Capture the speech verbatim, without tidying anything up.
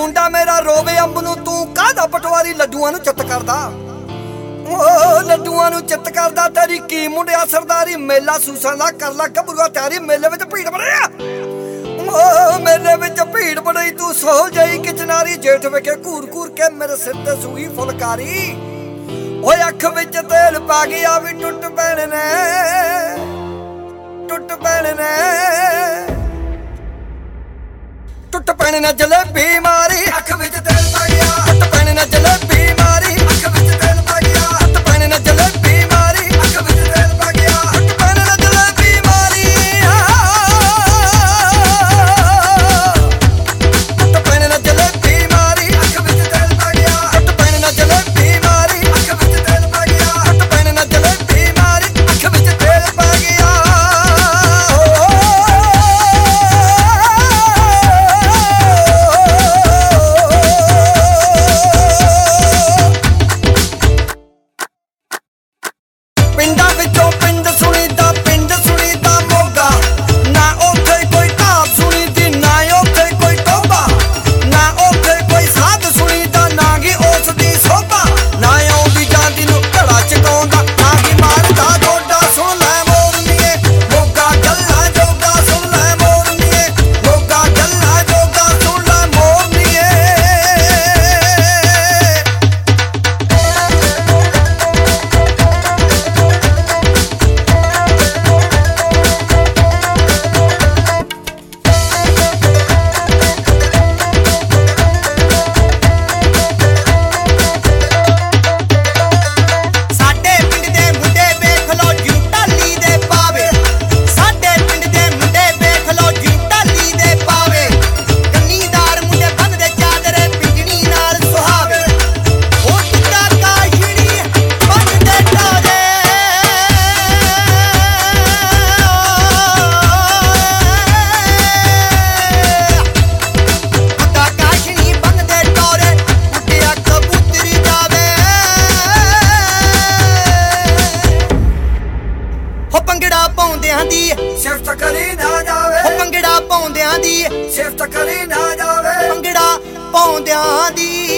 ਮੁੰਡਾ ਮੇਰਾ ਰੋਵੇ ਅੰਬ ਨੂੰ ਤੂੰ ਕਾਹਦਾ ਪਟਵਾਰੀ ਲੱਡੂਆਂ ਨੂੰ ਚਿੱਤ ਕਰਦਾ ਓ ਲੱਡੂਆਂ ਨੂੰ ਚਿੱਤ ਕਰਦਾ ਤੇਰੀ ਕੀ ਮੁੰਡਿਆ ਸਰਦਾਰੀ ਮੇਲਾ ਸੂਸਾਂ ਦਾ ਕਰ ਲਾ ਗੱਭਰੂਆ ਤਿਆਰੀ ਮੇਲੇ ਵਿੱਚ ਭੀੜ ਬੜਿਆ ਓ ਮੇਲੇ ਵਿੱਚ ਭੀੜ ਬੜੀ ਤੂੰ ਸੋ ਜਾਈ ਕਿਚਨਾਰੀ ਜੇਠ ਵੇਖੇ ਘੂਰ ਘੂਰ ਕੇ ਮੇਰੇ ਸਿਰ ਤੇ ਸੂਈ ਫੁਲਕਾਰੀ ਓਏ ਅੱਖ ਵਿੱਚ ਤੇਲ ਪਾ ਗਿਆ ਵੀ ਟੁੱਟ ਪੈਣੇ ਨੇ ਟੁੱਟ ਪੈਣੇ ਨੇ ਟੁੱਟ ਪੈਣੇ ਨੇ ਜਲੇਬੀ ਮਾਰੀ ਅੱਖ ਵਿੱਚ ਤੇਲ ਪਾ ਗਿਆ ਟੁੱਟ ਪੈਣੇ ਨੇ ਜਲੇਬੀ ਮਾਰੀ ਅੱਖ ਵਿੱਚ ਤੇਲ ਪਾ ਗਿਆ ਟੁੱਟ ਪੈਣੇ ਨੇ ਜਲੇਬੀ ਮਾਰੀ ਅੱਖ ਵਿੱਚ ਤੇਲ ਪਾ ਗਿਆ ਟੁੱਟ ਪੈਣੇ ਨੇ ਜਲੇਬੀ ਮਾਰੀ ਟੁੱਟ ਪੈਣੇ ਨੇ ਜਲੇਬੀ ਮਾਰੀ ਅੱਖ ਵਿੱਚ ਤੇਲ ਪਾ ਗਿਆ ਟੁੱਟ ਪੈਣੇ ਨੇ ਜਲੇਬੀ ਮਾਰੀ ਅੱਖ ਵਿੱਚ ਤੇਲ ਪਾ ਗਿਆ ਟੁੱਟ ਪੈਣੇ ਨੇ ਜਲੇਬੀ ਮਾਰੀ ਅੱਖ ਵਿੱਚ ਤੇਲ ਪਾ ਗਿਆ ਪਿੰਡਾਂ ਵਿੱਚੋਂ ਪਿੰਡ ਸੁਣੀਦਾ ਪਿੰਡ ਸੁਣੀਦਾ ਮੋਗਾ ਨਾ ਉੱਥੇ ਕੋਈ ਢਾਬ ਸੁਣੀਦੀ ਨਾ ਉੱਥੇ ਕੋਈ ਟੋਭਾ ਨਾ ਉੱਥੇ ਕੋਈ ਸਾਧ ਸੁਣੀਦਾ ਨਾ ਗੀ ਉਸ ਦੀ ਸੋਭਾ ਨਾ ਆਉਂਦੀ ਜਾਂਦੀ ਨੂੰ ਘੜਾ ਚਕਾਉਂਦਾ ਨਾ ਗੀ ਮਾਰਦਾ ਡੋਡਾ ਸੁਣ ਲੈ ਮੋਰਨੀਏ ਮੋਗਾ ਗੱਲਾਂ ਜੋਗਾ ਸੁਣ ਲੈ ਮੋਰਨੀਏ ਮੋਗਾ ਗੱਲਾਂ ਜੋਗਾ ਸੁਣ ਲੈ ਮੋਰਨੀਏ ਸਾਡੇ ਪਿੰਡ ਦੇ ਮੁੰਡੇ ਵੇਖ ਲੋ ਜਿਉ ਢਾਲੀ ਦੇ ਪਾਵੇ ਸਾਡੇ ਪਿੰਡ ਦੇ ਮੁੰਡੇ ਵੇਖ ਲੋ ਜਿਉ ਢਾਲੀ ਦੇ ਪਾਵੇ ਕੰਨੀਦਾਰ ਮੁੰਡੇ ਬੰਨਦੇ ਚਾਦਰੇ ਪਿੰਜਣੀ ਨਾਲ ਸੁਹਾਵੇ ਉਹ ਟੁੱਟਾ ਕਾਸ਼ਣੀ ਬੰਨਦੇ ਟੋਰੇ ਟੁੱਟਾ ਕਾਸ਼ਣੀ ਬੰਨਦੇ ਟੋਰੇ ਉੱਡਿਆ ਕਬੂਤਰੀ ਜਾਵੇ ਹੋ ਭੰਗੜਾ ਪਾਉਂਦਿਆਂ ਦੀ ਸਿਫਤ ਕਰੀ ਨਾ ਜਾਵੇ ਹੋ ਭੰਗੜਾ ਪਾਉਂਦਿਆਂ ਦੀ ਸਿਫਤ ਕਰੀ ਨਾ ਜਾਵੇ ਭੰਗੜਾ ਪਾਉਂਦਿਆਂ ਦੀ